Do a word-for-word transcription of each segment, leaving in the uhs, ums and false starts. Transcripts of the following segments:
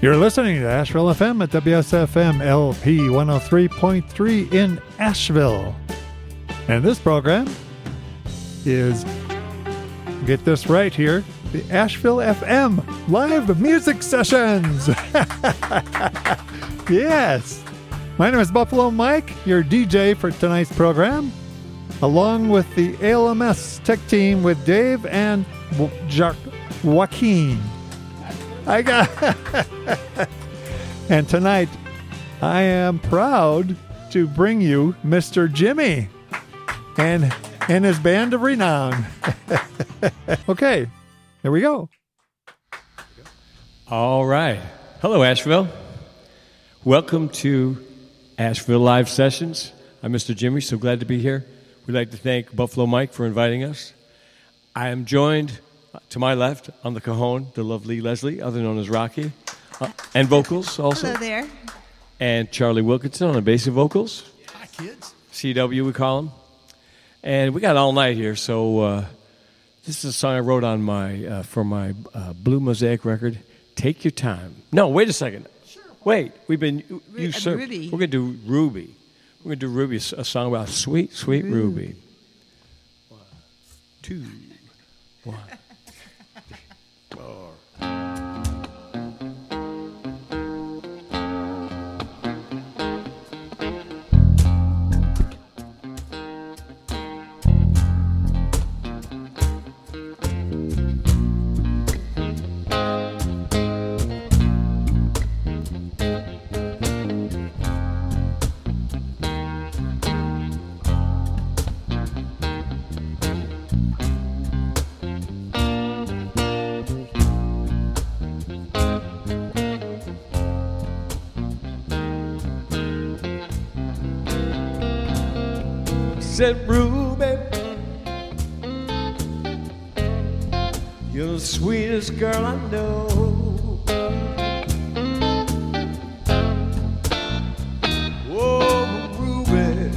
You're listening to Asheville F M at W S F M L P one oh three point three in Asheville. And this program is, get this right here, the Asheville F M Live Music Sessions. Yes. My name is Buffalo Mike, your D J for tonight's program, along with the A L M S Tech Team with Dave and jo- Joaquin. I got And tonight, I am proud to bring you Mister Jimmy and, and his band of renown. Okay, here we go. All right. Hello, Asheville. Welcome to Asheville Live Sessions. I'm Mister Jimmy, so glad to be here. We'd like to thank Buffalo Mike for inviting us. I am joined to my left on the cajon, the lovely Leslie, other known as Rocky, uh, and vocals also. Hello there. And Charlie Wilkinson on the bass and vocals. Hi, kids. C W, we call him. And we got all night here, so uh, this is a song I wrote on my uh, for my uh, Blue Mosaic record, Take Your Time. No, wait a second. Sure. Wait, we've been you uh, sir. Ruby. We're gonna do Ruby. We're gonna do Ruby, a song about sweet, sweet Ooh. Ruby. One, two, one. Said, Ruby, you're the sweetest girl I know. Whoa, Ruby,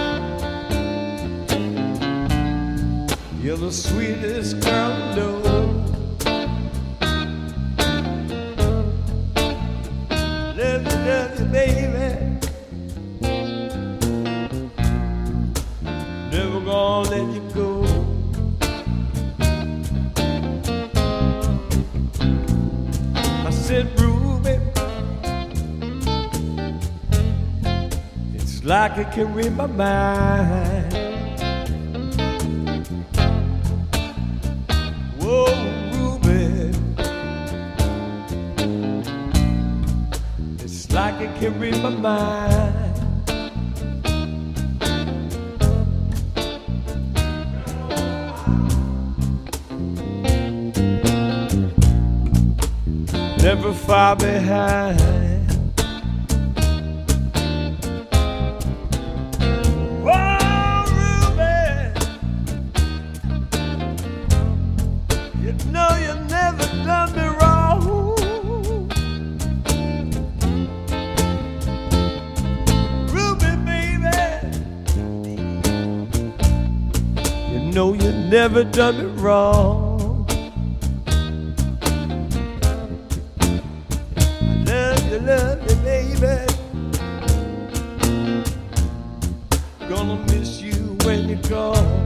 you're the sweetest girl I know. Love you, love you, baby. Never gonna let you go. I said, Ruby, it's like it can read my mind. Whoa, Ruby, it's like it can read my mind. Never far behind. Oh, Ruby, you know you never done me wrong. Ruby, baby, you know you never done me wrong. Love you, baby. Gonna miss you when you're gone.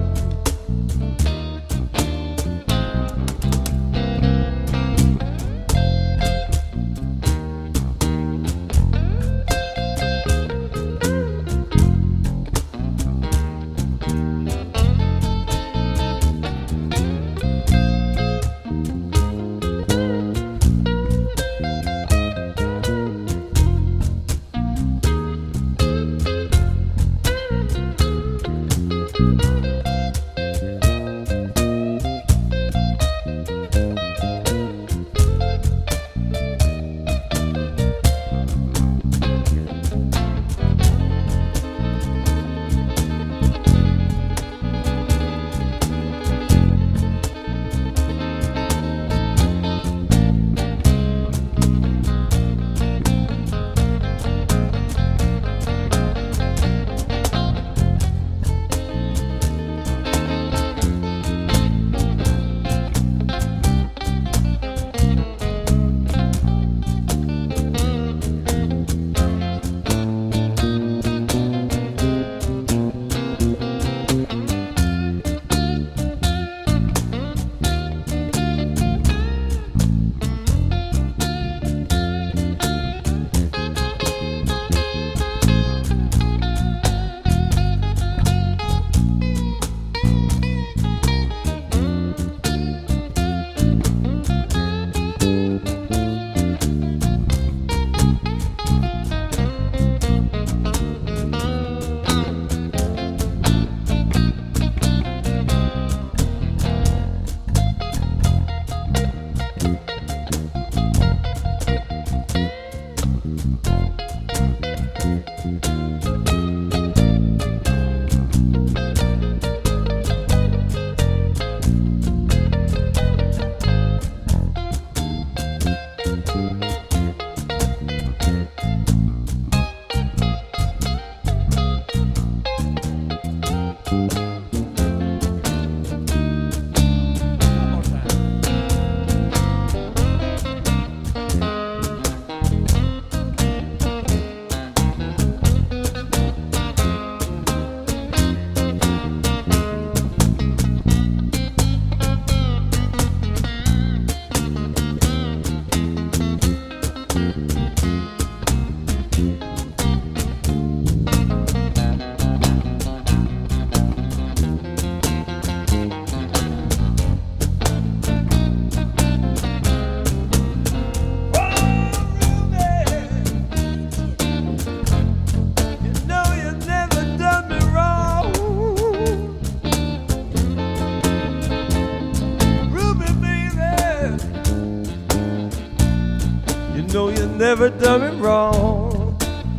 never done it wrong.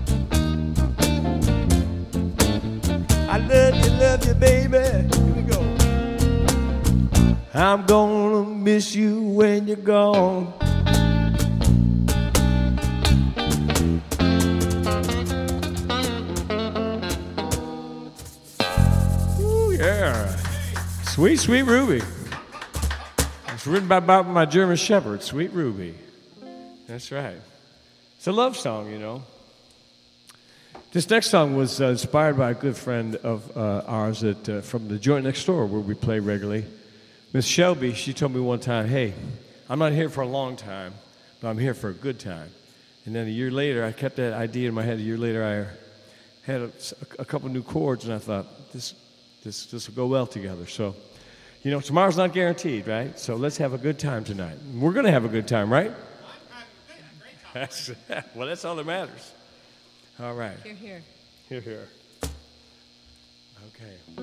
I love you, love you, baby. Here we go. I'm gonna miss you when you're gone. Ooh, yeah. Sweet, sweet Ruby. It's written by, by my German Shepherd, Sweet Ruby. That's right. It's a love song, you know. This next song was uh, inspired by a good friend of uh, ours that, uh, from the joint next door where we play regularly. Miss Shelby, she told me one time, hey, I'm not here for a long time, but I'm here for a good time. And then a year later, I kept that idea in my head. A year later, I had a, a couple new chords, and I thought, this, this, this will go well together. So, you know, tomorrow's not guaranteed, right? So let's have a good time tonight. We're going to have a good time, right? That's, well, that's all that matters. All right. Here, here. Here, here. Okay.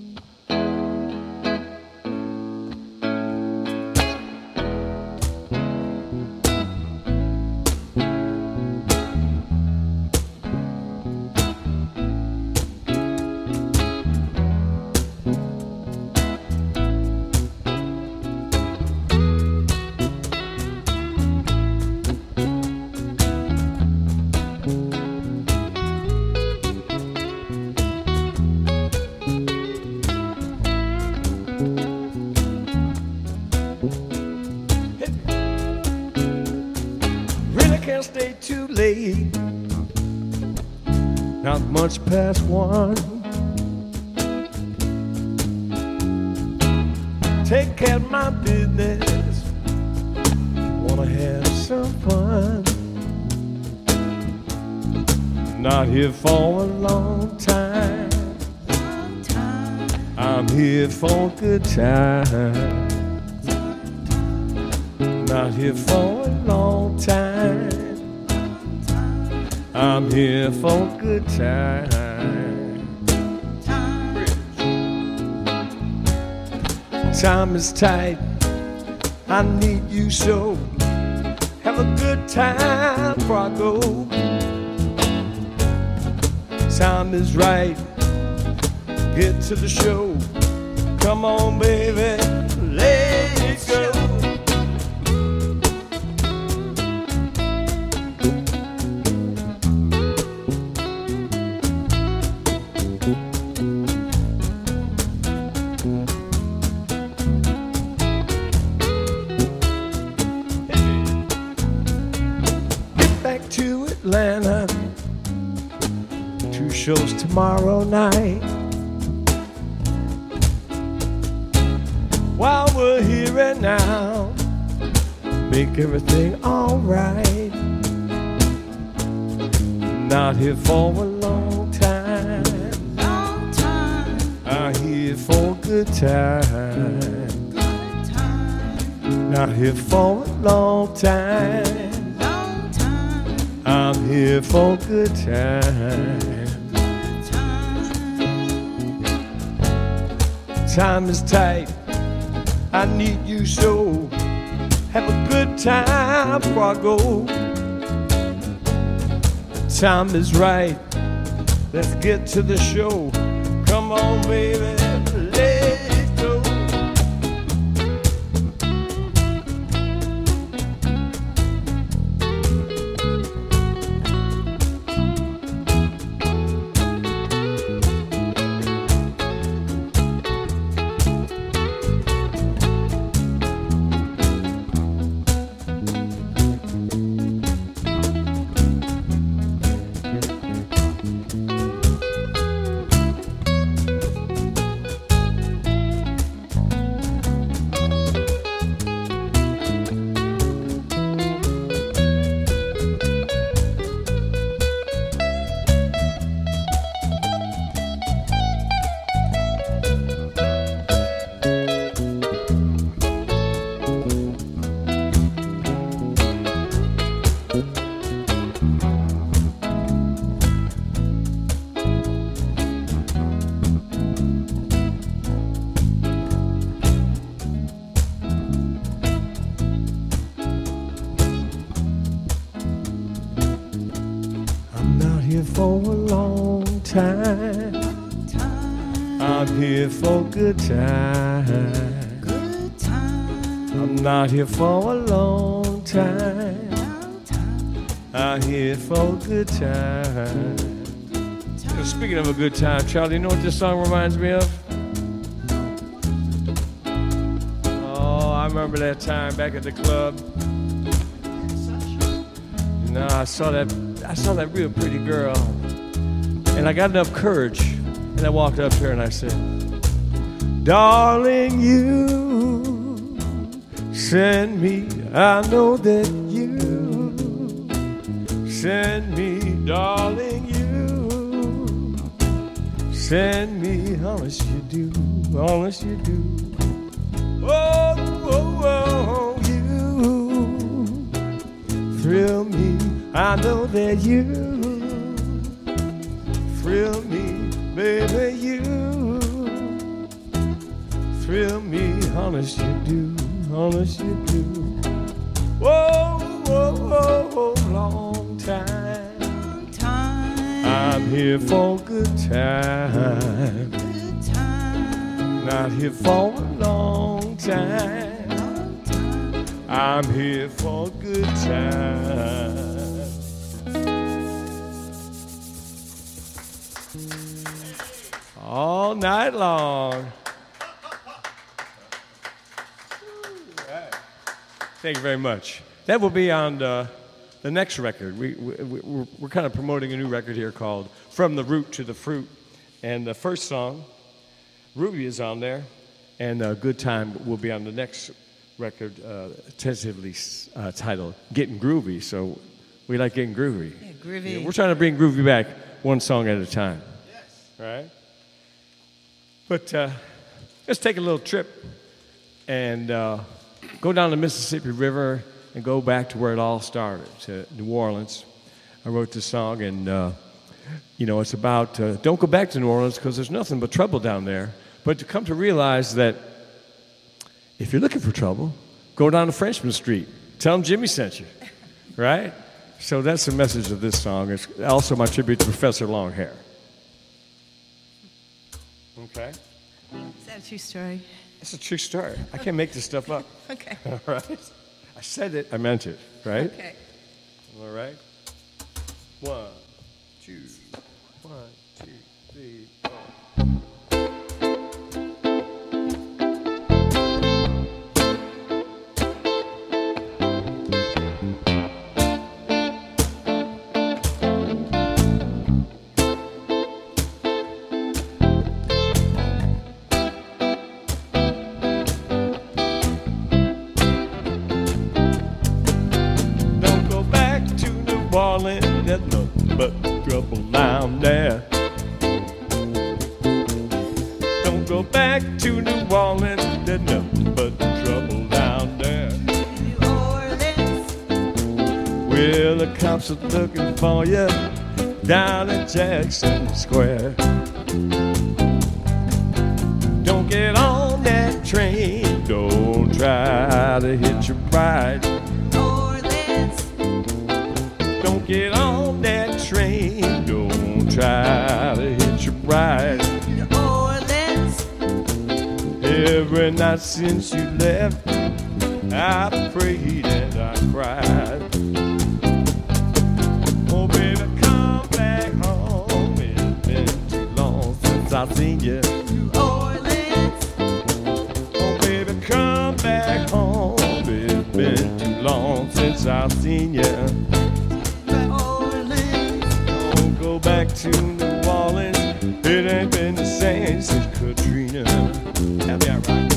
Stay too late, not much past one. Take care of my business, wanna have some fun. Not here for a long time, long time. I'm here for a good time. Not here for a long time, I'm here for a good time. Time is tight, I need you so. Have a good time before I go. Time is right, get to the show. Come on, baby, let's go. Atlanta, two shows tomorrow night. While we're here and now, make everything alright. Not here for a long time, long time. I'm here for a good time, good time. Not here for a long time, I'm here for a good time. Good time. Time is tight, I need you so. Have a good time before I go. Time is right, let's get to the show. Come on, baby, let's go. time. I'm here for good time. Good time. I'm not here for a long time. I'm here for a good time. So speaking of a good time, Charlie, you know what this song reminds me of? Oh, I remember that time back at the club. You know, I saw that I saw that real pretty girl, and I got enough courage, and I walked up to her and I said, "Darling, you send me. I know that you send me, darling, you send me, honest you do, honest you do. Oh, oh, oh, you thrill me, I know that you thrill me, baby, you thrill me, honest you do, honest you do. Whoa, whoa, whoa, whoa, long time. Long time. I'm here for good time. Good time. Not here for a long time. Long time. I'm here for good time. All night long. Thank you very much. That will be on the, the next record. We, we, we're, we're kind of promoting a new record here called From the Root to the Fruit. And the first song, Ruby, is on there. And uh, Good Time will be on the next record, uh, tentatively uh, titled Getting Groovy. So we like getting groovy. Yeah, groovy. Yeah, we're trying to bring groovy back one song at a time. Yes. Right? But uh, let's take a little trip and uh, go down the Mississippi River and go back to where it all started, to New Orleans. I wrote this song, and, uh, you know, it's about, uh, don't go back to New Orleans because there's nothing but trouble down there. But to come to realize that if you're looking for trouble, go down to Frenchman Street. Tell them Jimmy sent you, right? So that's the message of this song. It's also my tribute to Professor Longhair. Okay? Is that a true story? It's a true story. I can't make this stuff up. Okay. All right? I said it, I meant it, right? Okay. All right? One, two, one, two, three, four. There's nothing but trouble down there. Don't go back to New Orleans. There's nothing but trouble down there. New Orleans. Well, the cops are looking for you down at Jackson Square. Don't get on that train. Don't try to hitch a ride. Get on that train, don't try to hitch a ride. New Orleans. Every night since you left, I prayed and I cried. Oh, baby, come back home. It's been too long since I've seen you. New Orleans. Oh, baby, come back home. It's been too long since I've seen you. Go back to New Orleans. It ain't been the same since Katrina. Have you right?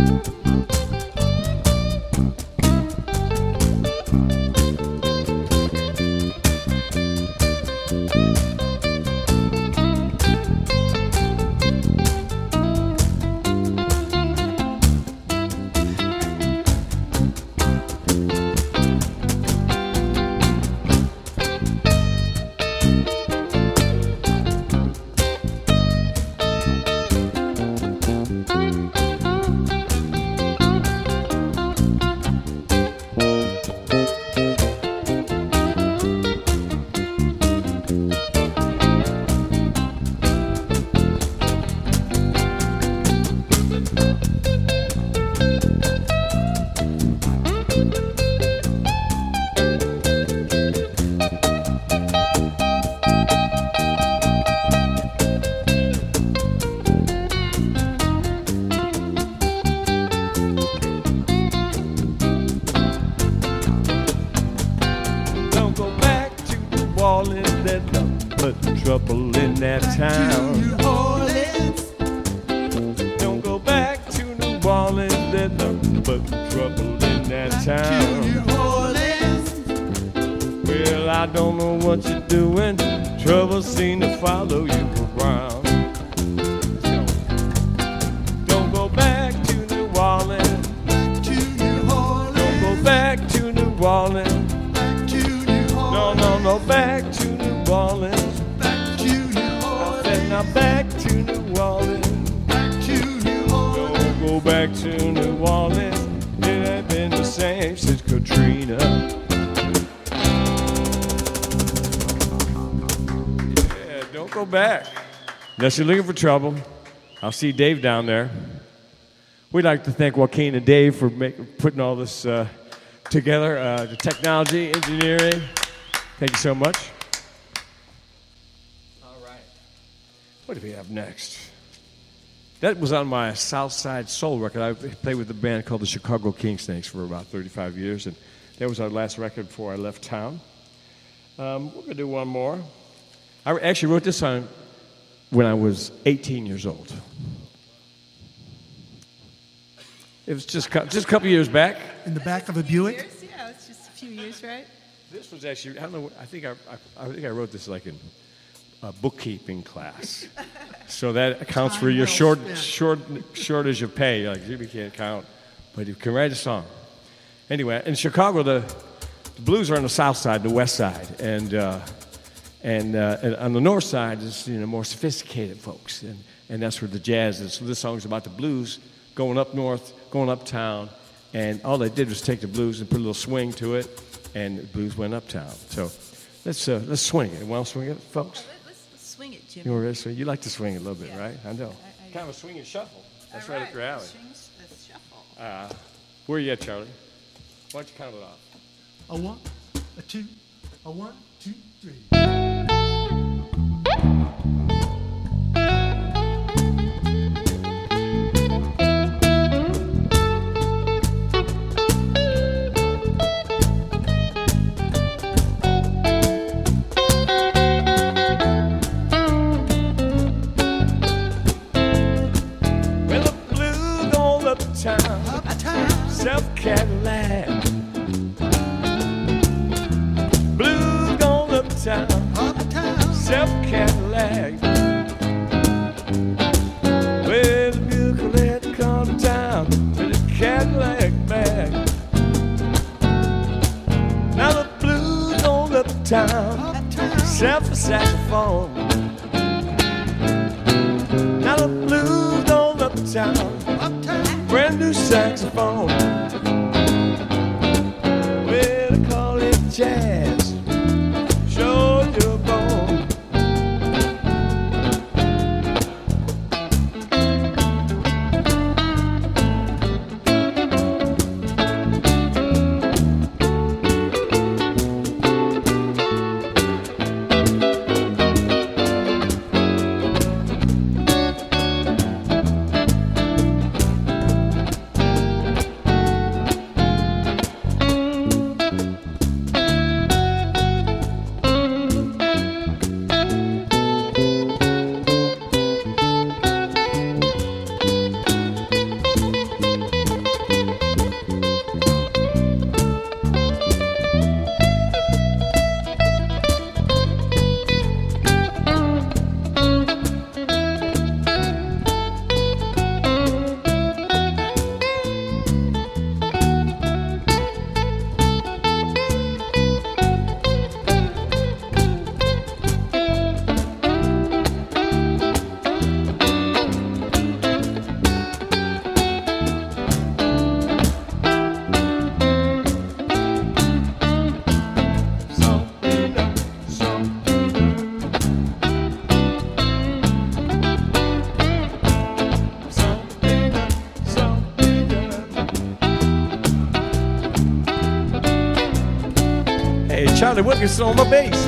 Trouble in that town. New Orleans. Don't go back to New Orleans. There's nothing but trouble in that town. New Orleans. Well, I don't know what you're doing. Trouble seems to follow you around. Don't go back to New Orleans. To New Orleans. Don't go back to New Orleans. Back to New Orleans. No, no, no, back to New Orleans. Now back to New Orleans. Back to New Orleans. Don't go back to New Orleans. It ain't been the same since Katrina. Yeah, don't go back. Unless you're looking for trouble. I'll see Dave down there. We'd like to thank Joaquin and Dave for make, putting all this uh, together. Uh, the technology, engineering. Thank you so much. What do we have next? That was on my South Side Soul record. I played with a band called the Chicago King Snakes for about thirty-five years, and that was our last record before I left town. Um, we're going to do one more. I actually wrote this song when I was eighteen years old. It was just, just a couple years back. In the back of a Buick? Years? Yeah, it's just a few years, right? This was actually, I don't know, I think I, I, I think I wrote this like in a bookkeeping class. So that accounts for your short, short shortage of pay. Like, you can't count, but you can write a song. Anyway, in Chicago, the, the blues are on the south side, the west side, and uh, and, uh, and on the north side is, you know, more sophisticated folks, and, and that's where the jazz is. So this song's about the blues going up north, going uptown, and all they did was take the blues and put a little swing to it, and the blues went uptown. So let's uh, let's swing it. Want to swing it, folks? Swing it, Jimmy. You want to swing? You like to swing it a little bit, Yeah. right? I know. I- I- kind of a swing and shuffle. That's All right up your alley. Swings the shuffle. Uh, where are you at, Charlie? Why don't you count it off? A one, a two, a one, two, three. Well, the blues going uptown, Uptown. South Cadillac. Blues going uptown, Uptown. South Cadillac. Well, the vehicle had to come to town with a Cadillac bag. Now the blues going uptown, Uptown. South for saxophone. Now the blues going uptown, Uptown. brand new saxophone. Well, they call it jazz. Show your bone. Charlie Wilkinson on my bass.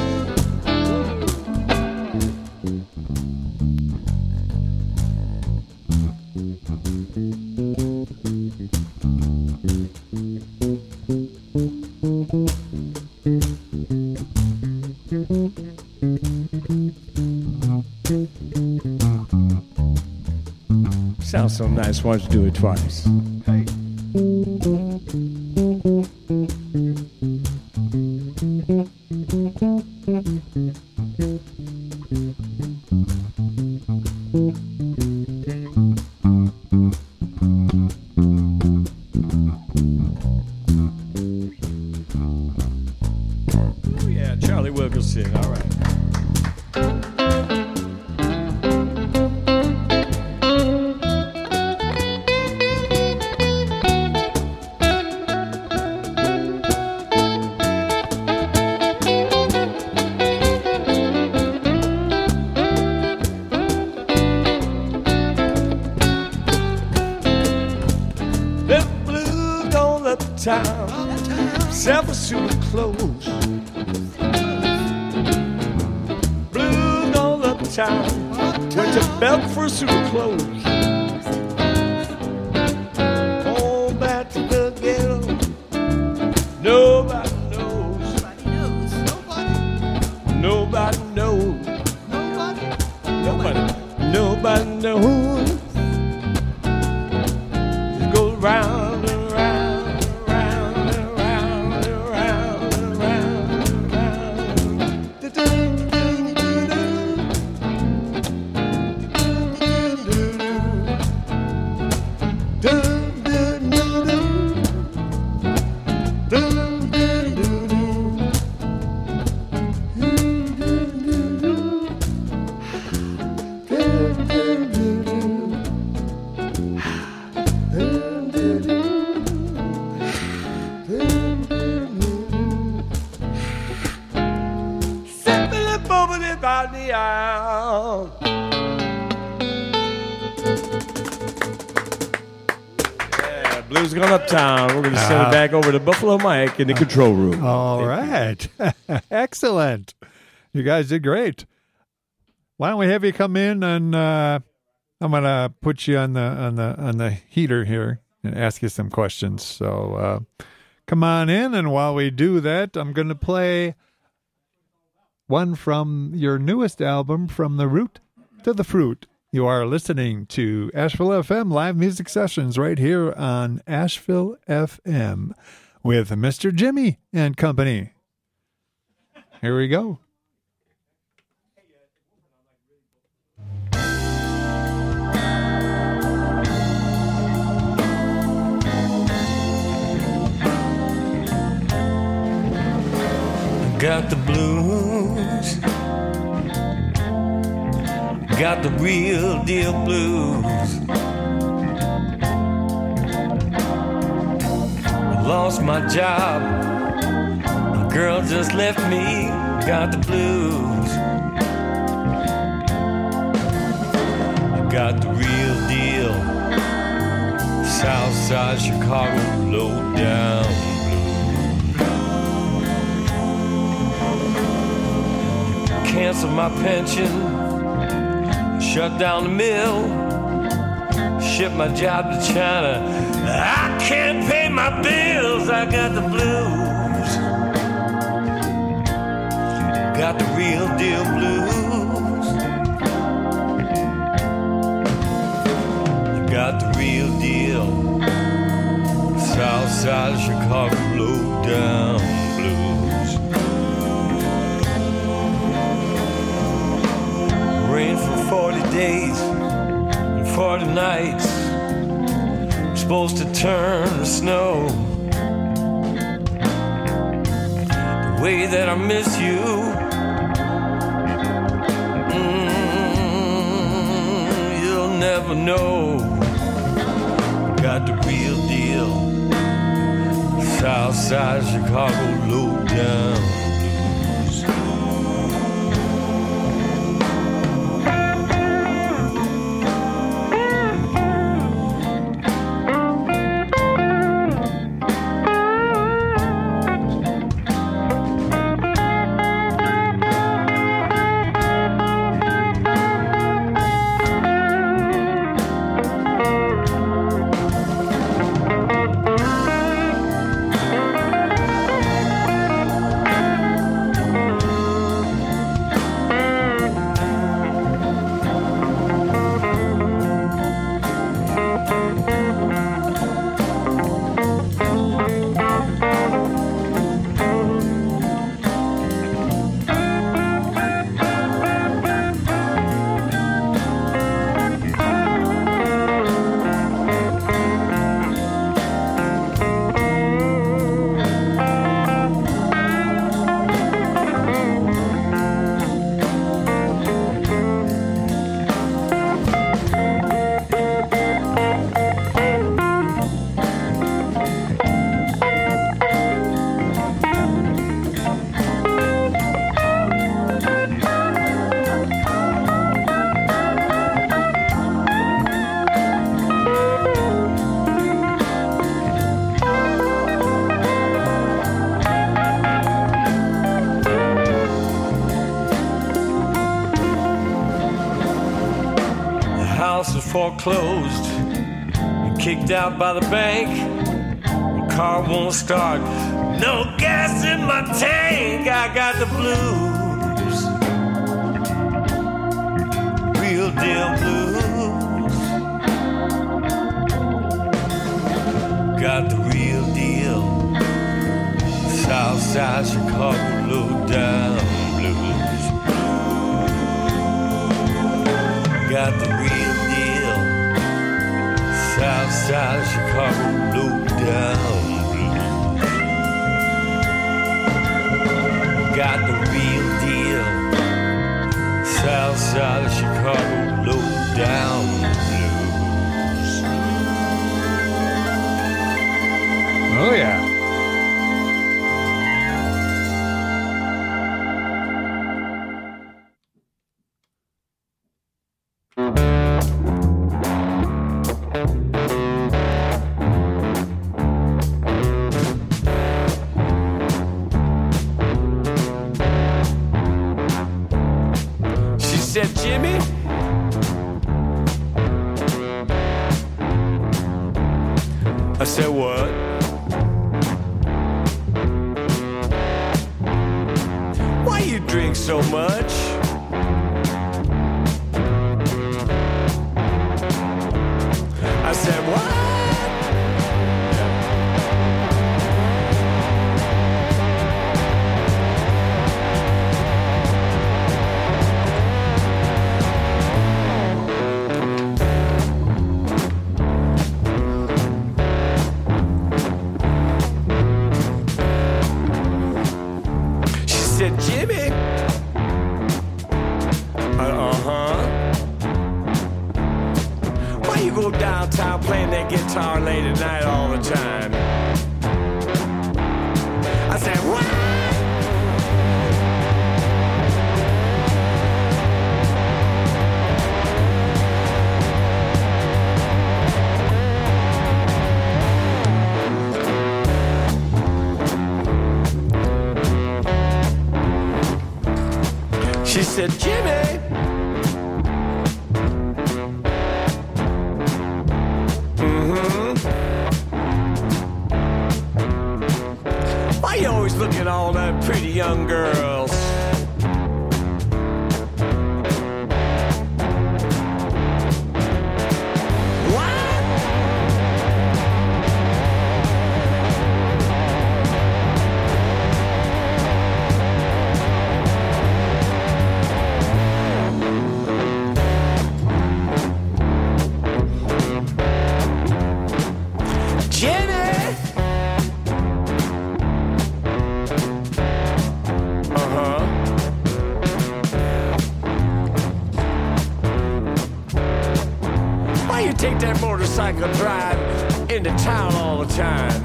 Sounds so nice. Why don't you do it twice? Hey. Oh yeah, Charlie Wilkinson. All right. Uptown, Several suit of clothes. Blues all uptown. Went to Belk for a suit of clothes. Home back to the ghetto. Nobody knows. nobody knows. Nobody knows. Nobody. Nobody. Nobody knows. Just go round and round and round and round and round and round and round. Do-do-do-do-do. Do-do-do-do. Do-do-do-do. Do-do-do-do. By the aisle. Yeah, blues gone uptown. We're going to send it back over to Buffalo Mike in the control room. All right. Excellent. You guys did great. Why don't we have you come in and uh, I'm going to put you on the on the on the heater here and ask you some questions. So uh, come on in, and while we do that, I'm going to play one from your newest album, From the Root to the Fruit. You are listening to Asheville F M live music sessions right here on Asheville F M with Mister Jimmy and company. Here we go. Got the blues, got the real deal blues. I lost my job, my girl just left me. Got the blues, I got the real deal. Southside Chicago, low down. Cancel my pension, shut down the mill, ship my job to China. I can't pay my bills, I got the blues, got the real deal blues, got the real deal, south side of Chicago, low down blues. Rain for forty days and forty nights, supposed to turn to snow. The way that I miss you, mm, you'll never know. Got the real deal, south side of Chicago, low down. foreclosed and kicked out by the bank. The car won't start, no gas in my tank. I got the blues, real deal blues. Got the real deal, Southside Chicago low down blues. Got the real deal, Southside Chicago low down blues. Got the real deal, Southside Chicago low down blues. Oh, yeah. Said, Jimmy, I said, what? Why you drink so much? I said, what? Said, Jimmy, uh-huh, why you go downtown playing that guitar late at night all the time? I said, what? She said, Jimmy, mm-hmm, why you always looking at all that pretty young girls? Take that motorcycle drive into town all the time.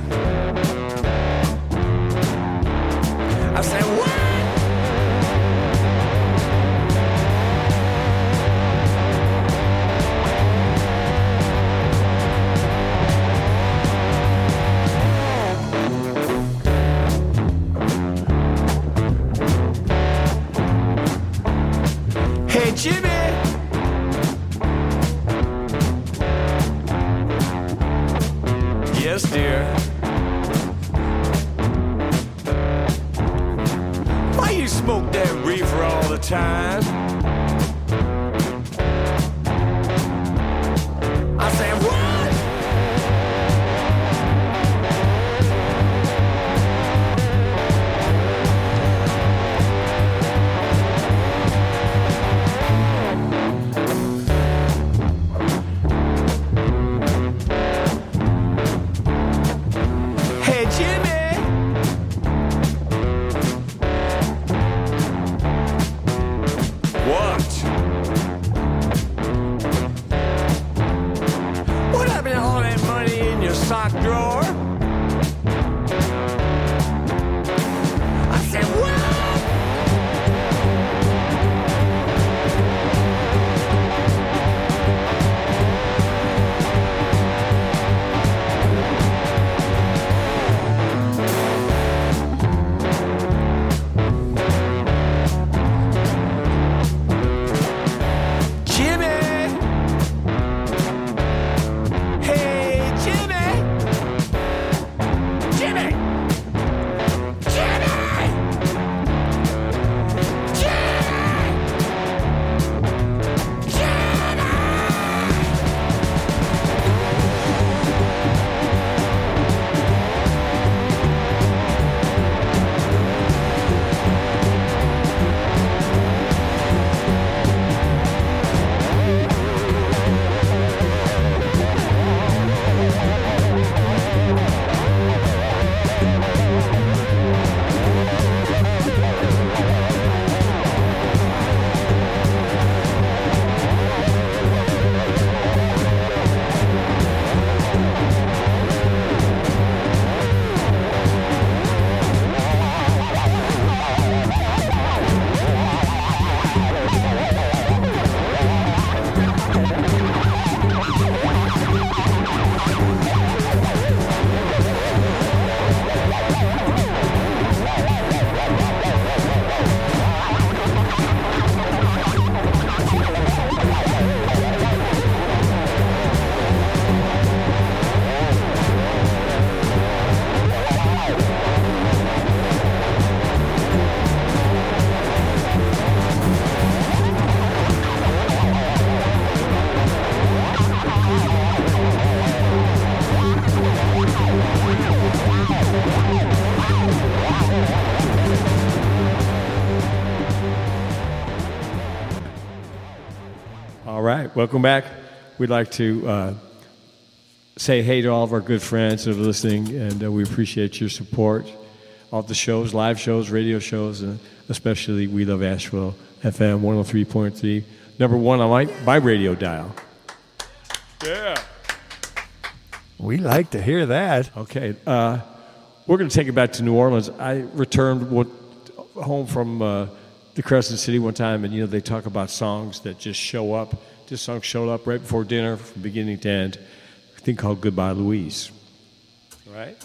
I said, what? Hey, Jimmy. Yes, dear. Why you smoke that reefer all the time? I said, what? Sock drawer. I said, what? Jimmy. welcome back. We'd like to uh, say hey to all of our good friends that are listening, and uh, we appreciate your support of the shows, live shows, radio shows, and especially We Love Asheville F M one oh three point three, number one on my, my radio dial. Yeah. We like to hear that. Okay. Uh, we're going to take it back to New Orleans. I returned what, home from uh, the Crescent City one time, and, you know, they talk about songs that just show up. This song showed up right before dinner from beginning to end. A thing called Goodbye, Louise. All right?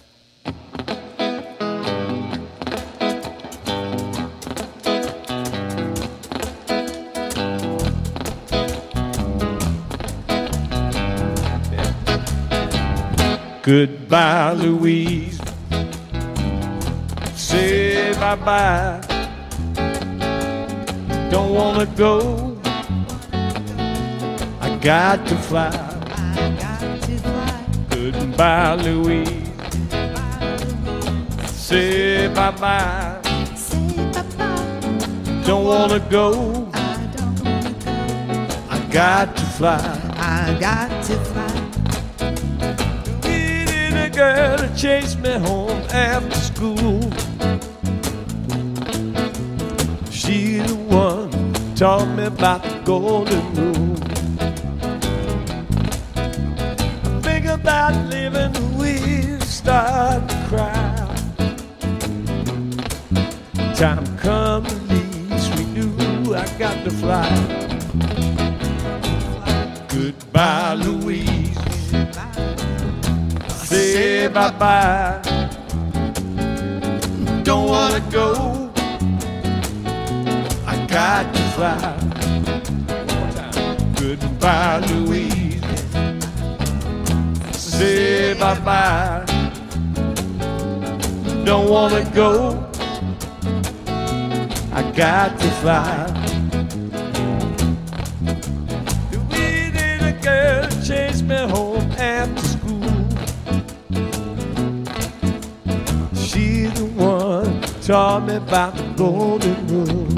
Goodbye, Louise. Say bye-bye. Don't wanna go. I got to fly. Goodbye, Louise. Say bye-bye. Don't wanna go. I got to fly. I got to fly. Girl to chase me home after school. She the one taught me about the golden rule. I think about living with, start to cry. Time come to leave, sweet new, I got to fly. Goodbye, Louise. Say bye-bye. Don't wanna go. I got to fly. One more time. Goodbye, Louise. Say bye-bye. Don't wanna go. I got to fly. We need a girl to chase me home after school. She's the one taught me about the golden rule.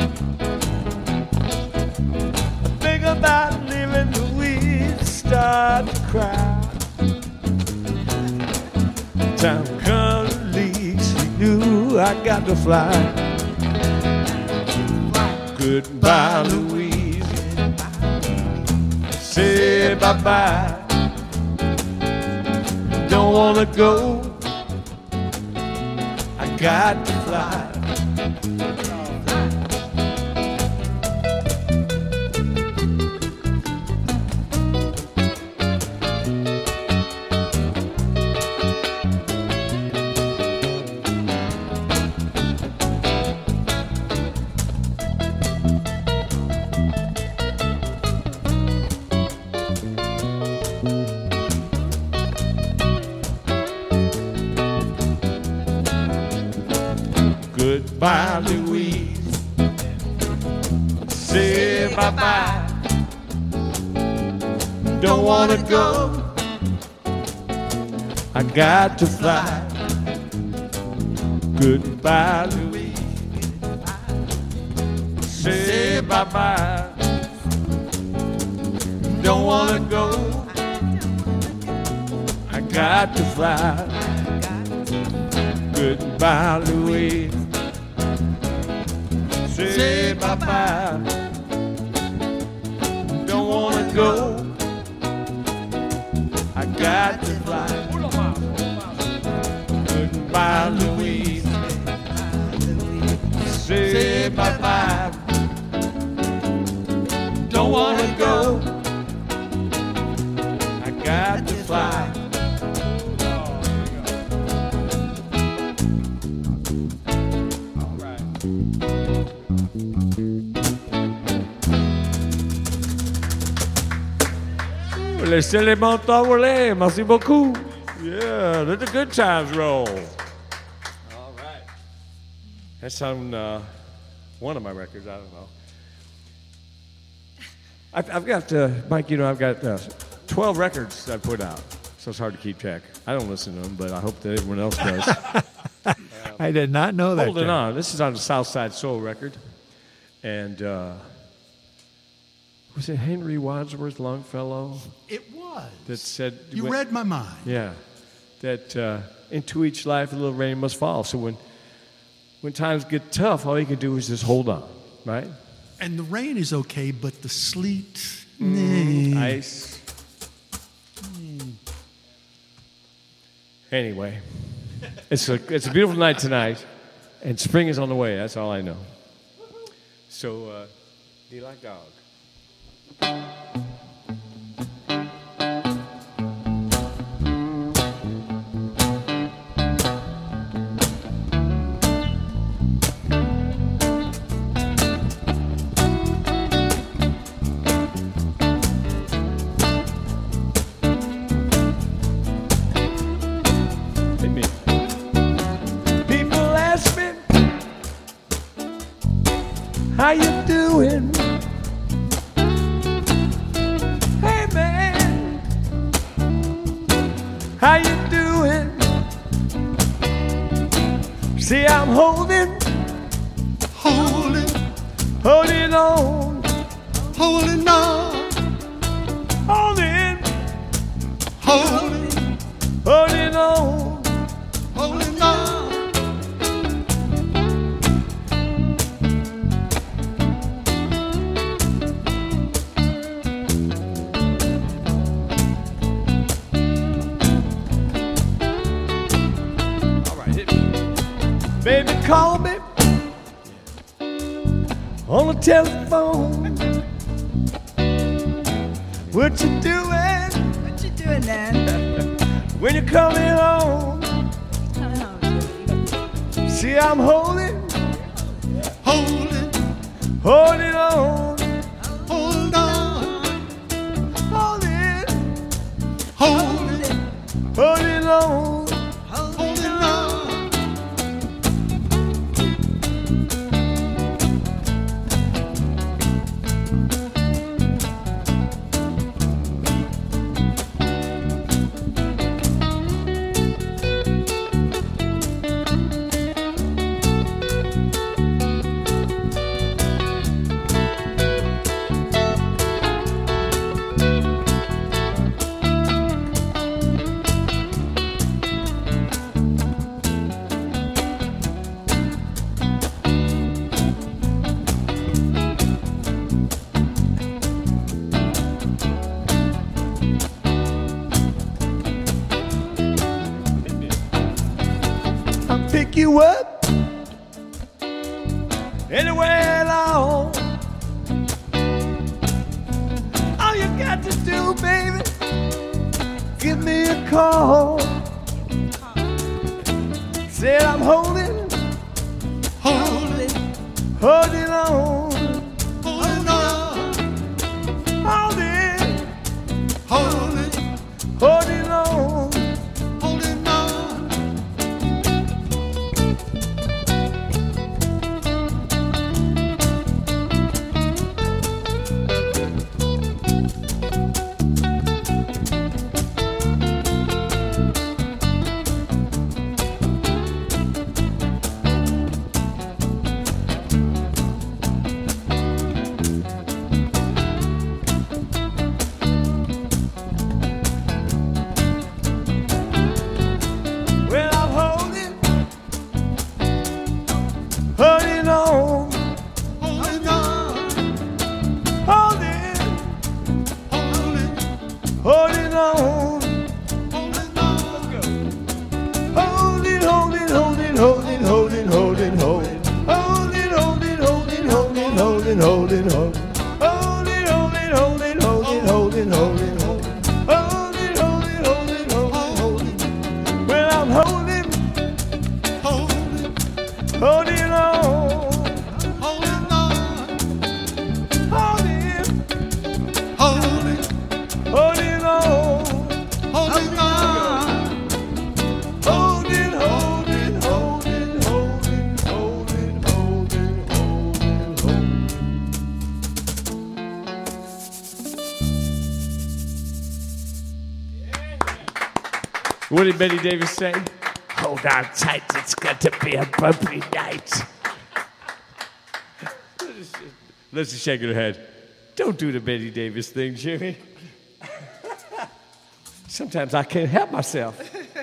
I think about living the weeds, start to cry. Time comes to leave, she knew I got to fly. Goodbye, Louise. Say bye-bye. Don't wanna go. Got to fly. Goodbye, Louise. Say bye-bye. Don't wanna go. I got to fly. Goodbye, Louise. Say bye-bye. Don't wanna go. I got to fly. Goodbye, Louise. Say bye-bye. Don't wanna go. I got to fly. Goodbye, Louise. Say bye-bye. Don't wanna go. I got to fly. Laissez les montants rouler. Merci beaucoup. Yeah, let the good times roll. All right. That's on uh, one of my records. I don't know. I've, I've got, uh, Mike, you know, I've got uh, twelve records I put out, so it's hard to keep track. I don't listen to them, but I hope that everyone else does. um, I did not know that. Holding Tim. on. This is on the Southside Soul record. And uh, was it Henry Wadsworth Longfellow It was. that said, You when- read my mind. yeah, that uh, into each life a little rain must fall. So when when times get tough, all you can do is just hold on, right? And the rain is okay, but the sleet, nah. Ice. Anyway, it's a it's a beautiful night tonight, and spring is on the way. That's all I know. So, uh, do you like dog? How you doing? Hey man, how you doing? See, I'm holding, Holding, holding on, holding on, holding, holding, holding on. holding on. All right, hit me. Baby, call me on the telephone. What you doing What you doing then? when you're coming home? Oh, See, I'm holding, Holding, holding on, hold on, holding, holding, holding on. holding on. I'll pick you up anywhere at all. All you got to do, baby, give me a call. Said I'm holding, Holding, holding on, holding on, holding, holding, holding on. holding on. Well, I'm holding, holding on, Holding on, holding, holding, holding on. holding on. Holding, holding, holding, holding, holding, holding, holding. Holding, holding, holding, holding, holding, holding, holding. Holding, holding, holding, holding, holding, holding, holding. Holding, holding, holding, holding, holding. Well, I'm holding, Holding, holding on. holding on, Holding, holding, holding on. holding on. Holding, holding, holding, holding, holding, holding, holding, holding. What did Betty Davis say? Hold on tight, it's got to be a bumpy night. Let's just shake her head. Don't do the Betty Davis thing, Jimmy. Sometimes I can't help myself.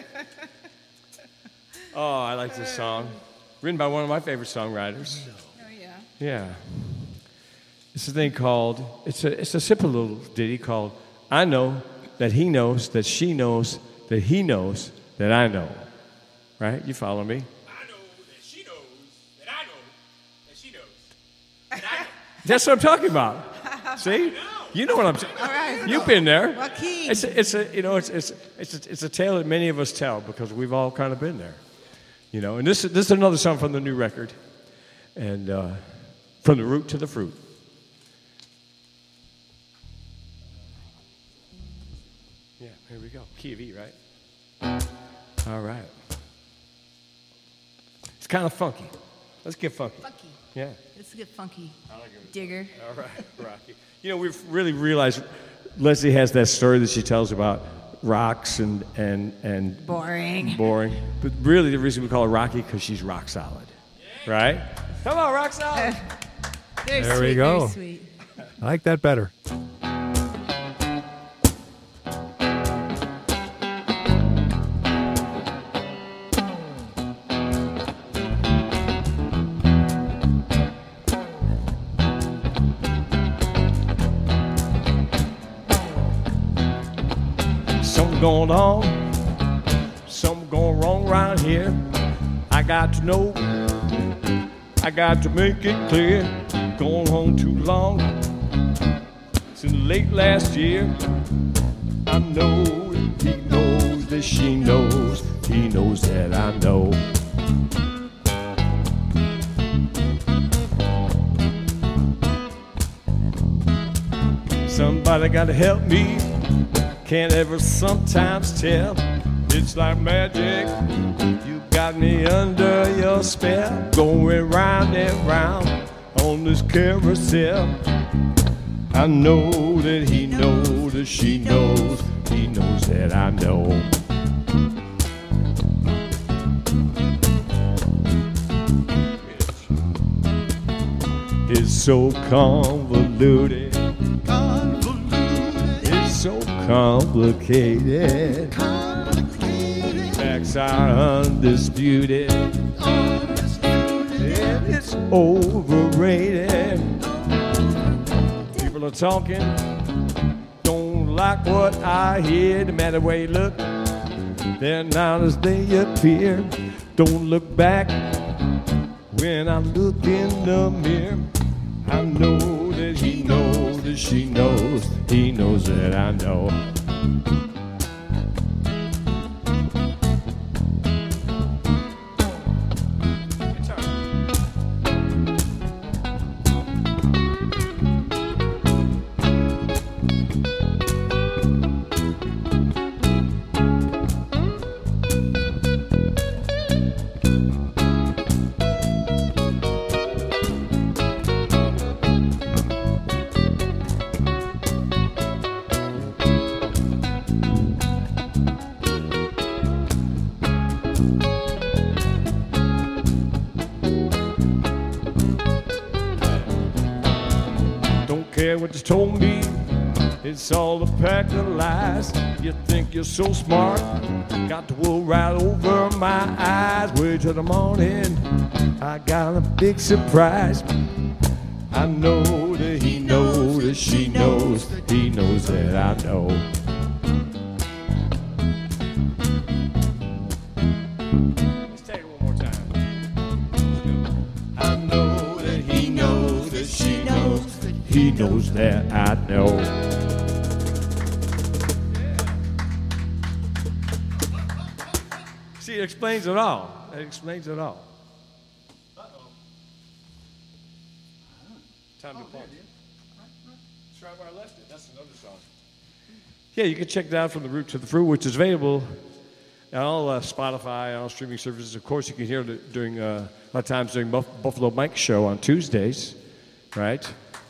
Oh, I like this song. Written by one of my favorite songwriters. Oh, yeah. Yeah. It's a thing called, it's a, it's a simple little ditty called, I know that he knows that she knows that he knows that I know. Right? You follow me? I know that she knows that I know that she knows that I know. That's what I'm talking about. See? You know what I'm saying. All right. You've been there. Joaquin. It's a, it's a you know it's it's it's a, it's a tale that many of us tell because we've all kind of been there. You know, and this this is another song from the new record, and uh, from the root to the fruit. Yeah, here we go. Key of E, right? All right. It's kind of funky. Let's get funky. Funky. Yeah. Let's get funky. I like it. Digger. All right, Rocky. You know, we've really realized Leslie has that story that she tells about rocks and and and Boring. boring. But really, the reason we call her Rocky because she's rock solid, right? Come on, rock solid. Very There sweet, we go. Very sweet. I like that better. Something going on, something going wrong right here. I got to know, I got to make it clear. Going home too long, since late last year. I know that he knows that she knows, he knows that I know. Somebody gotta help me. Can't ever sometimes tell. It's like magic. You got me under your spell. Going round and round on this carousel. I know that he knows that she knows. He knows that I know. It's so convoluted. It's so complicated. Facts are undisputed. And it's overrated. People are talking, don't like what I hear. No matter where you look, they're not as they appear. Don't look back when I look in the mirror. I know that he knows that she knows. He knows that I know. What you told me, it's all a pack of lies. You think you're so smart, got the wool right over my eyes. Wait till the morning, I got a big surprise. I know that he knows that she knows, he knows that I know. Let's take it one more time. I know that he knows that she knows. He knows that I know. See, it explains it all. It explains it all. Uh-oh. Time to pump. That's right where I left it. That's another song. Yeah, you can check it out from the root to the fruit, which is available on all uh, Spotify, all streaming services. Of course, you can hear it during uh, a lot of times during Buff- Buffalo Mike's show on Tuesdays, right?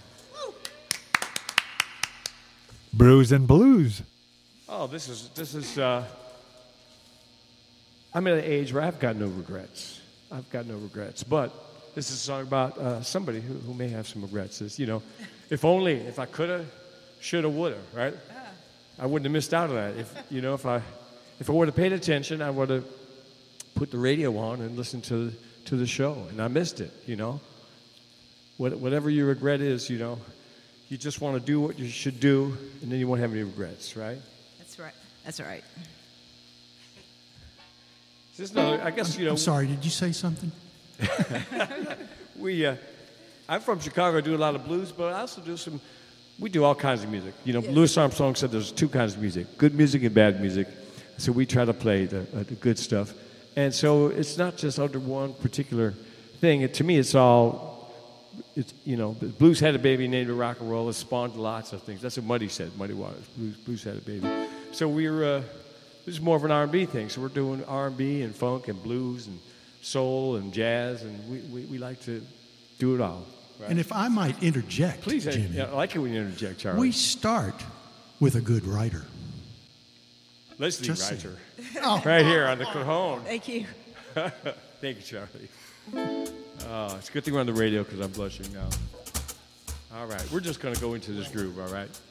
Brews and Blues. Oh, this is, this is, uh, I'm at an age where I've got no regrets. I've got no regrets. But this is a song about uh, somebody who, who may have some regrets. It's, you know, if only, if I coulda, shoulda, woulda, right? I wouldn't have missed out on that. If you know, if I, if I would have paid attention, I would have put the radio on and listened to to the show, and I missed it. You know, what, whatever your regret is, you know, you just want to do what you should do, and then you won't have any regrets, right? That's right. That's right. Just another, I guess you know. I'm sorry, did you say something? we, uh, I'm from Chicago. I do a lot of blues, but I also do some. We do all kinds of music. You know, Yeah. Louis Armstrong said there's two kinds of music: good music and bad music. So we try to play the, uh, the good stuff, and so it's not just under one particular thing. It, to me, it's all. It's you know, the blues had a baby named it rock and roll. It spawned lots of things. That's what Muddy said. Muddy Waters. Blues, blues had a baby. So we're. Uh, This is more of an R and B thing, so we're doing R and B and funk and blues and soul and jazz, and we, we, we like to do it all. Right? And if I might interject, Please, I, Jimmy, yeah, I like it when you interject, Charlie. we start with a good writer. Leslie just Reiter, Oh, right here on the cajon. Thank you. Thank you, Charlie. Oh, it's a good thing we're on the radio because I'm blushing now. All right, we're just going to go into this groove, all right?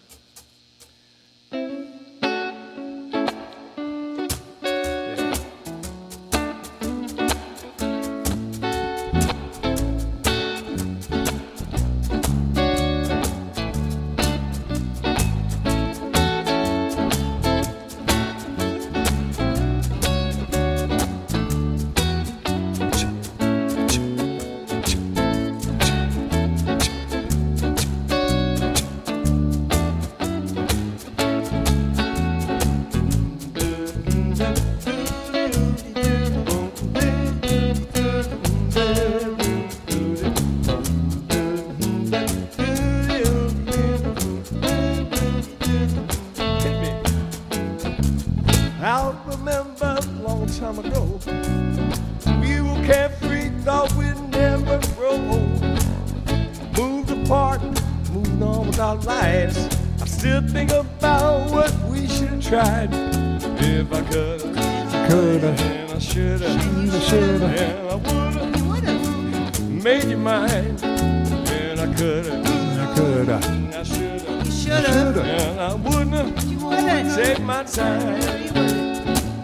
I remember a long time ago, we were carefree, thought we'd never grow old. Moved apart, moved on with our lives. I still think about what we should have tried. If I could have, Coulda, and I should have, shoulda, shoulda. and I would have You would have. made you mine. And I could have, I coulda, I should have, You should have. and I wouldn't have You would have. take my time. You would have.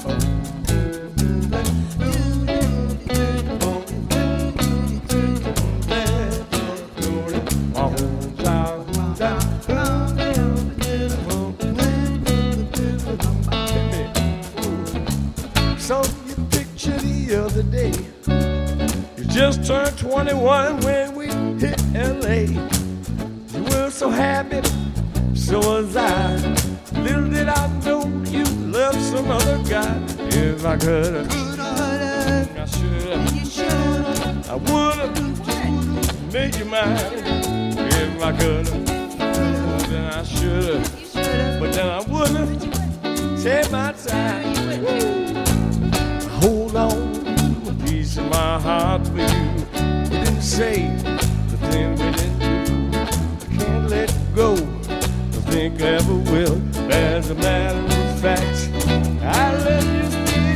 So you picture the other day, you just turned twenty-one when we hit L A. You were so happy, so was I. Little did I know you loved some other guy. If I could have, I should have, You should have. I would have made you mine. If I could have, then I should have, You should have. but then I wouldn't have. Take my time. You would have. Hold on, a piece of my heart for you. We didn't say the thing we didn't do. I can't let go. Don't think I ever will. As a matter of fact, I let you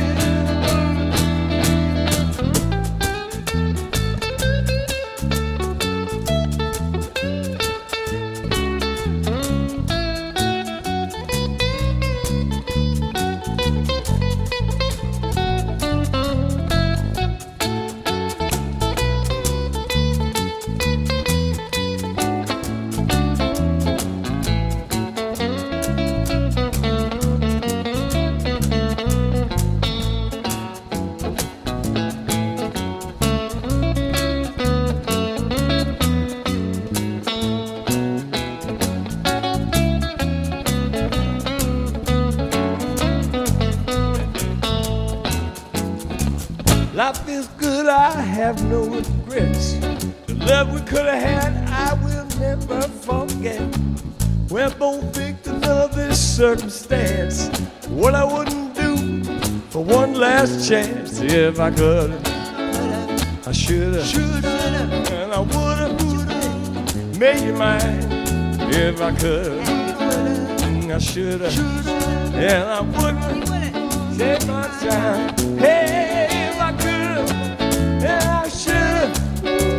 Life is good, I have no regrets. The love we could have had, I will never forget. We're both victims of this circumstance. What I wouldn't do for one last chance. If I could, I should have, and I would have made you mine. If I could, I should have, and I wouldn't take my time. Hey, if I could, and I should have.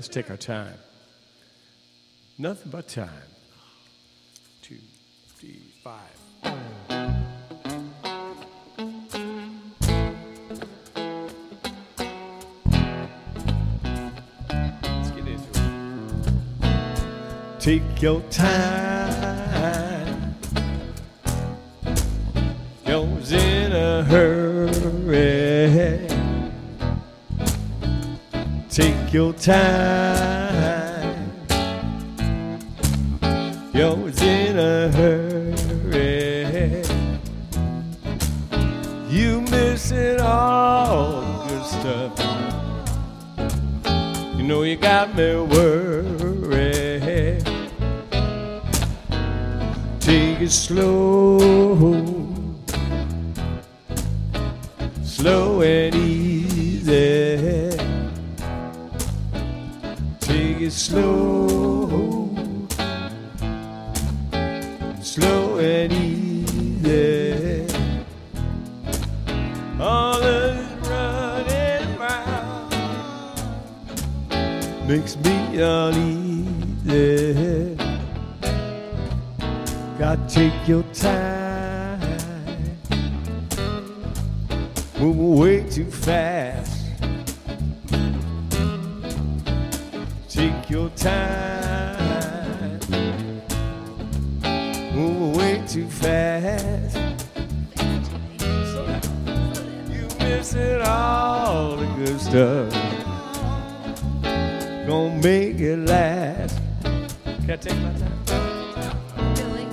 Let's take our time. Nothing but time. Two, three, five. Let's get into it. Take your time. Yours in a hurry. Take your time. Yours in a hurry. You missing all the good stuff. You know you got me worried. Take it slow, slow and easy. Take it slow, slow and easy. All of this running around makes me uneasy. Gotta take your time, moving way too fast. Take your time, moving way too fast. You missing all the good stuff. Gonna make it last. Can I take my time? Billy.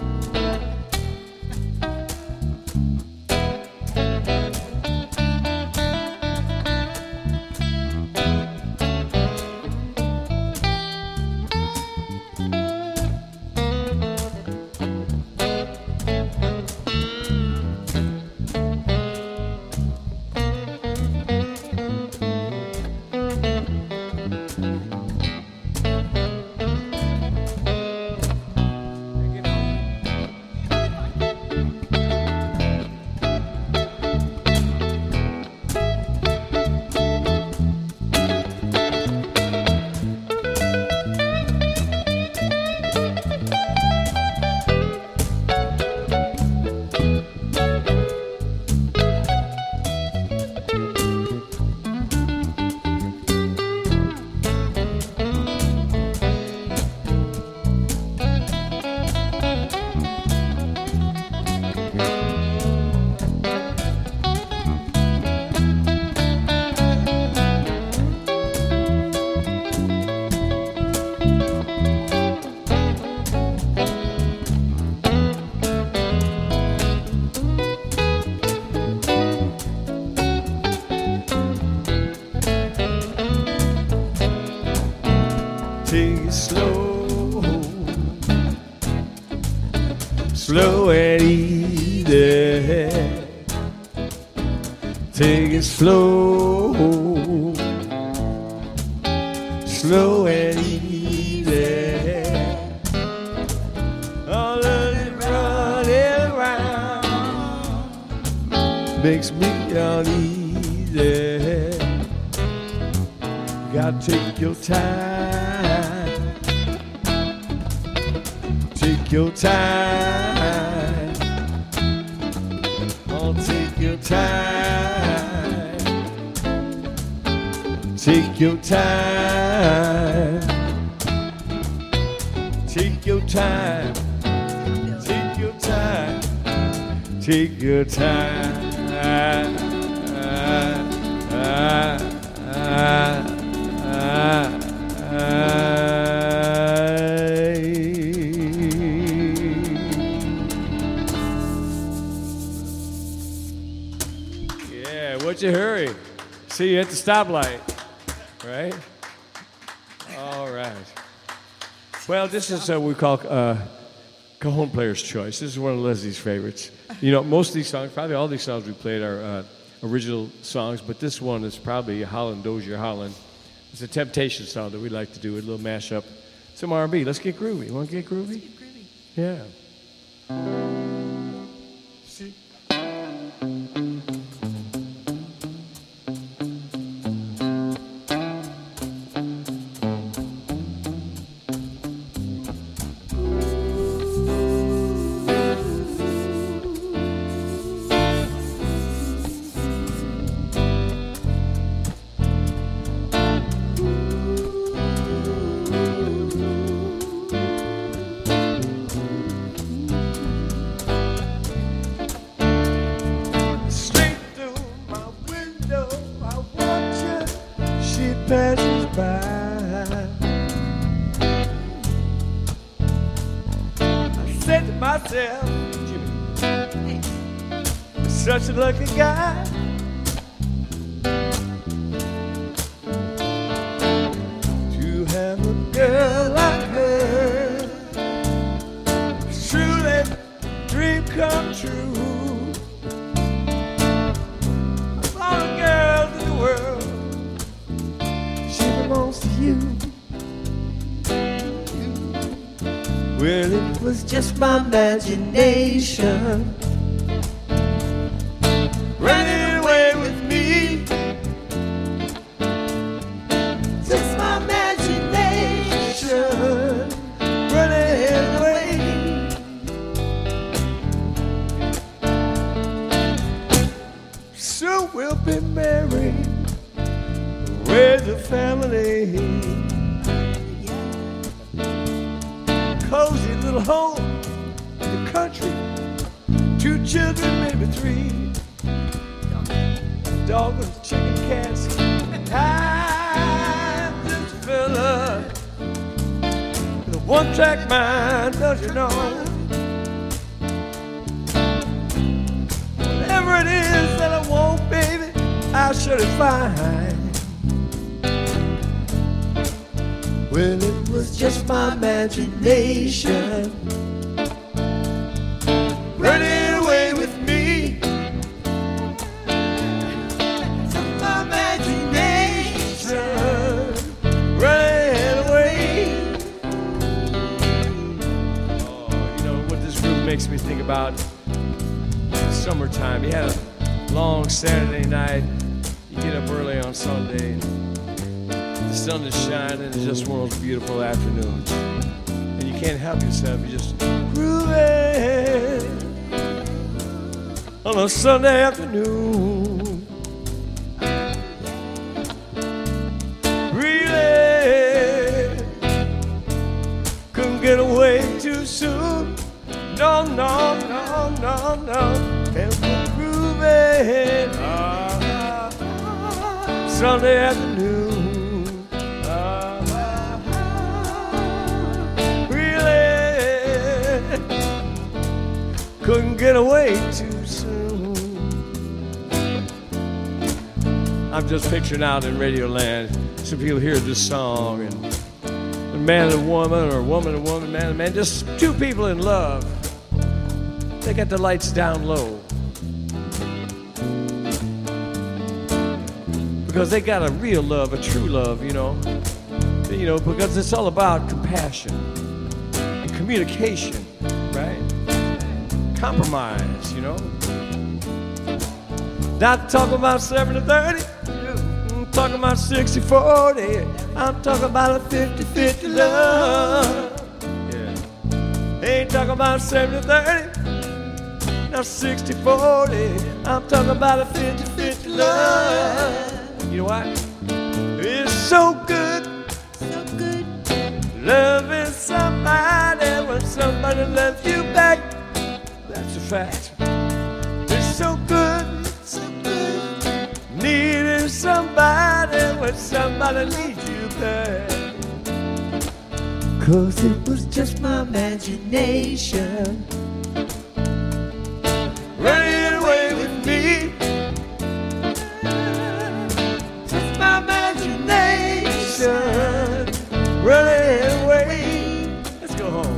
Take it slow, slow and easy. Take it slow, slow and easy. All of it running around makes me uneasy. Gotta take your time. Take your time. Oh, take your time. Take your time. Take your time. Take your time. Take your time. Yeah, what'd you hurry? See you at the stoplight, right? All right. Well, this is what we call uh, Cajon Player's Choice. This is one of Leslie's favorites. You know, most of these songs, probably all these songs we played are uh, original songs, but this one is probably Holland Dozier Holland. It's a Temptation song that we like to do, a little mashup. Some R and B. Let's get groovy. You want to get groovy? Get groovy. Yeah. See? myself, Jimmy, such a lucky guy. To have a girl like her, truly dream come true. Of all the girls in the world, she belongs to you. Well, it was just my imagination running away with me. Just my imagination running away. So we'll be married, raise a family, cozy little home in the country, two children, maybe three, a dog with chicken cats. I'm this fella with a one-track mind, don't you know? Whatever it is that I want, baby, I should find. Well, it was just my imagination running away with me. Just my imagination running away. Oh, you know what this group makes me think about? Summertime. You had a long Saturday night. You get up early on Sunday. The sun is shining, it's just one of those beautiful afternoons. And you can't help yourself, you just grooving on a Sunday afternoon. Really couldn't get away too soon. No, no, no, no, no. And we're grooving ah, Sunday afternoon. Couldn't get away too soon. I'm just picturing out in Radio Land, some people hear this song, and a man and a woman, or woman and woman, man and man, just two people in love. They got the lights down low because they got a real love, a true love, you know. You know, because it's all about compassion and communication, right? Compromise, you know. Not talking about seventy thirty, I'm talking about sixty forty, I'm talking about a fifty fifty love. Yeah. Ain't talking about seventy thirty, not sixty forty, I'm talking about a fifty fifty love. You know what? It's so good, so good, loving somebody when somebody loves you back. That's a fact. It's so good, so good, needing somebody when somebody needs you back. 'Cause it was just my imagination running away with me. Just my imagination running away. Let's go home.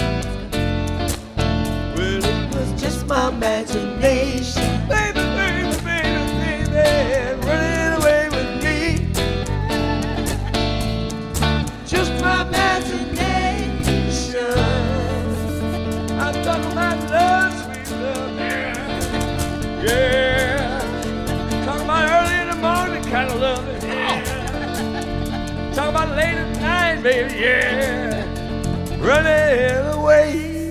My imagination, baby, baby, baby, baby, running away with me. Just my imagination. I'm talking about love, sweet love, yeah, yeah. Talking about early in the morning kind of love, yeah. Talking about late at night, baby, yeah. Running away.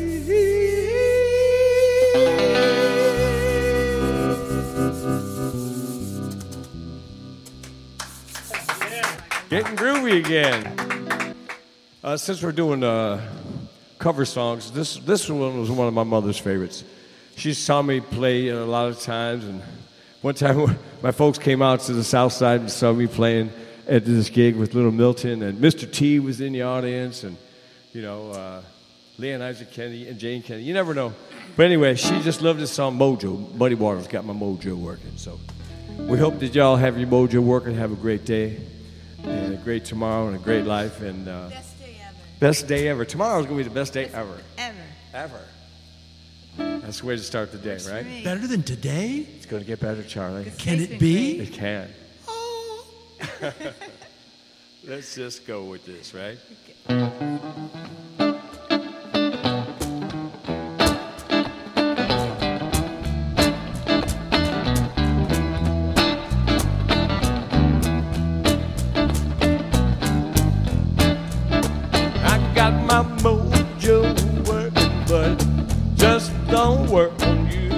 Getting groovy again. Uh, since we're doing uh, cover songs, this this one was one of my mother's favorites. She saw me play a lot of times, and one time my folks came out to the south side and saw me playing at this gig with Little Milton, and Mister T was in the audience, and you know, uh, Leon Isaac Kennedy and Jane Kennedy. You never know. But anyway, she just loved this song, Mojo. Muddy Waters got my mojo working. So we hope that y'all have your mojo working. Have a great day and a great tomorrow and a great life. And uh, Best day ever. best day ever. Tomorrow's going to be the best day ever. Ever. Ever. That's the way to start the day, right? Great. Better than today? It's going to get better, Charlie. Can Today's it been be? great. It can. Oh. Let's just go with this, right? I got my mojo working, but it just don't work on you.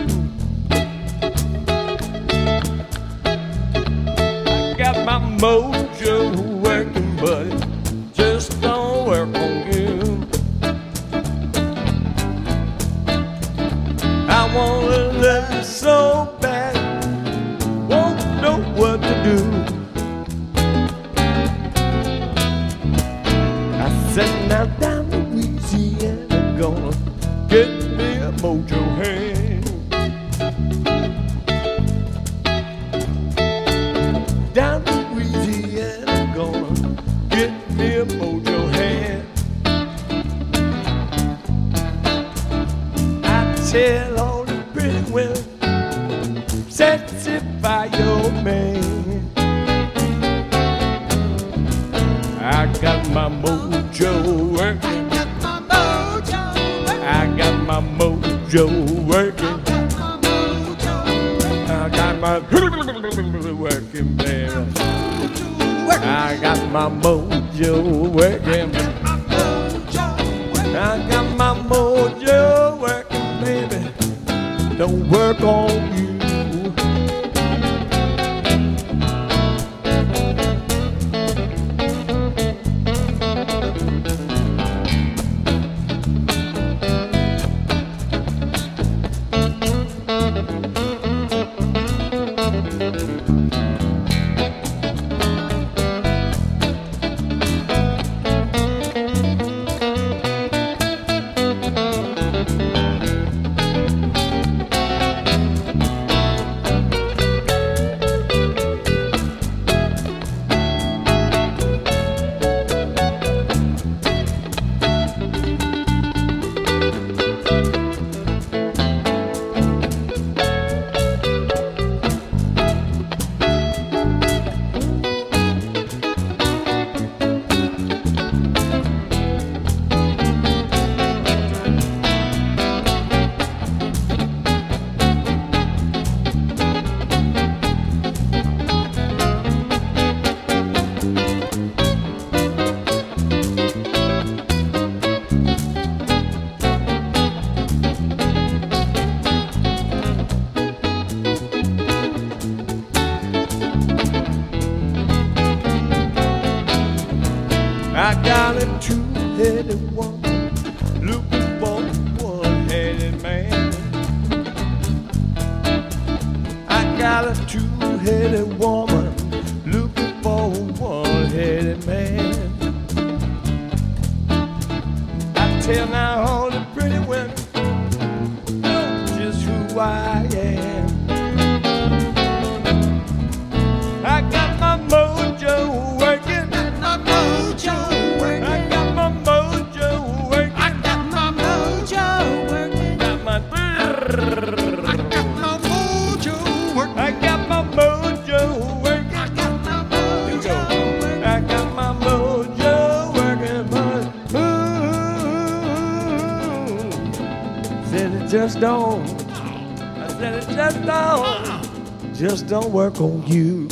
I got my mojo working, but it just don't work on you. I wanna love you so bad, won't know what to do. Sitting out down Louisiana, gonna get me a mojo hand. Down Louisiana, gonna get me a mojo hand. I tell all the pretty women, satisfy your man. I got my mojo working. I got my mojo working. I got my mojo working. I got my working, baby. I got my mojo working. I got my mojo working, baby. Don't work on you. I got a two-headed woman looking for a one-headed man. I got a two-headed woman looking for a one-headed man. I tell now all the pretty women know just who I am. I got my mojo working. My mojo working. I got my mojo working. I got my mojo working. Got my I got my mojo working. I got my mojo working. I got my mojo working. I got my mojo working. But ooh, said it just don't. I said it just don't. Just don't work on you.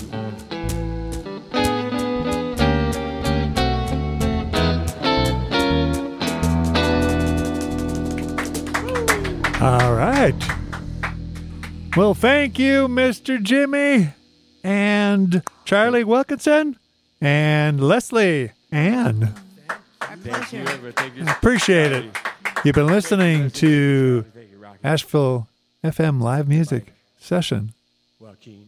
All right. Well, thank you, Mister Jimmy and Charlie Wilkinson and Leslie Ann. Our pleasure. Thank you. Appreciate it. You've been listening to Asheville F M live music session. Joaquin.